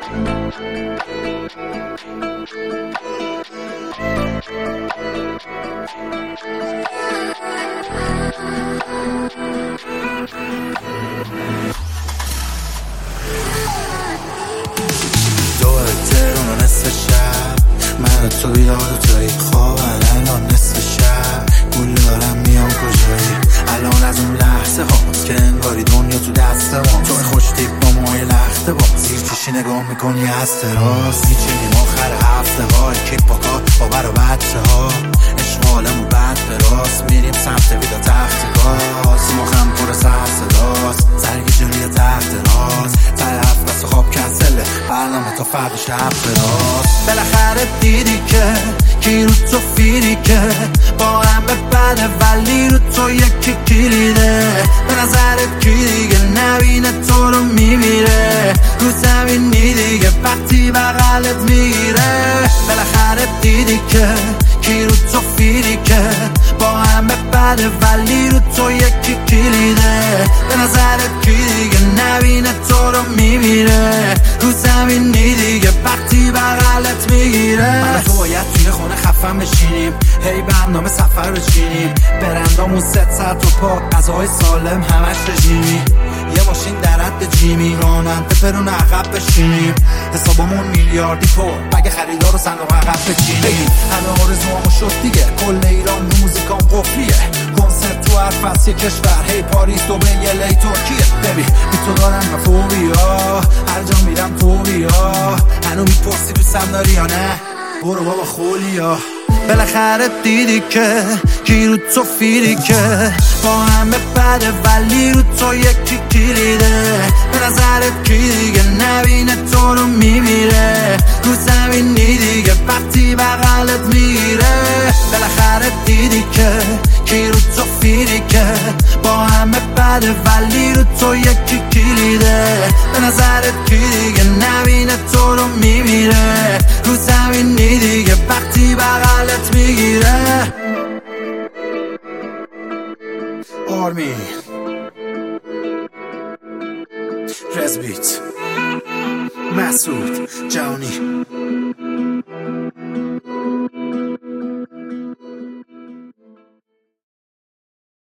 تهران نصف شب من تو بیدار و توی خواب الان نصف شب گول دارم میام کجایی الان از اون لحظه هاست که انگاری دنیا تو دست ما تو خوش تیپ با مای لخته با زیر چشی نگاه میکنی از تراس میچینیم آخر هفته ها کیپ پاکا با بر و بچه ها عشق عالم و بعد به راست میریم سمت ویدا تخت گاز مخم پر سر صداست زرگی جلوی تحت راز طرف بس خواب کنسله برنامه تا فرد شب براست بالاخره دیدی که کی رو تو فیری که با هم به بده ولی رو تو یکی کلیده به نظرت کی دیگه نبینه تو رو میمیره رو زمینی دیگه وقتی بغلت میگیره بالاخره دیدی که کی رو تو فیری که با هم به بده ولی رو تو یکی کلیده به نظرت کی دیگه نبینه تو رو میمیره رو زمینی دیگه وقتی بغلت میگیره من تو باید توی خونه خفن بشینیم هی برنامه سفر بچینیم برندامون 3 ساعت و پا غذاهای سالم همش رژیمی یه ماشین در حد جیمی راننده فرون عقب بشینیم حسابمون میلیاردی پر بگه خریدار رو صندوق عقب بچینیم همه آرزوامو شد دیگه کل ایران رو موزیکام قفلیه کنسرت تو هر فصل کشور هی پاریس دبی الی ترکیه ببین بی تو دارم مفوبیا هر جا میرم تو بیا هنو میپرسی دوستم داری یا نه برو بابا خولیا بالاخره دیدی که کی رو تو فیری که با همه بده ولی رو تو یکی کلیده به نظرت کی دیگه نبینه تو رو میمیره رو زمینی دیگه وقتی بغلت میگیره بالاخره دیدی که کی رو تو فیری که با همه بده ولی رو تو یکی کلیده به نظرت کی دیگه نبینه تو رو میمیره رو زمینی دیگه وقتی بغلت میگیره آرمین رزبیت مسعود جوانی